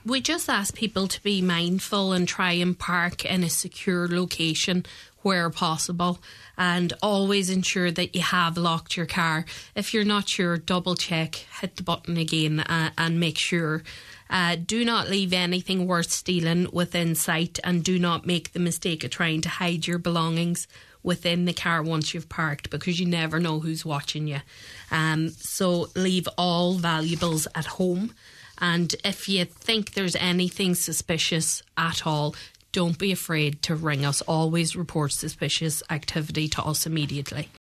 We just ask people to be mindful and try and park in a secure location where possible, and always ensure that you have locked your car. If you're not sure, double check, hit the button again and make sure. Do not leave anything worth stealing within sight, and do not make the mistake of trying to hide your belongings within the car once you've parked, because you never know who's watching you. So leave all valuables at home. And if you think there's anything suspicious at all, don't be afraid to ring us. Always report suspicious activity to us immediately.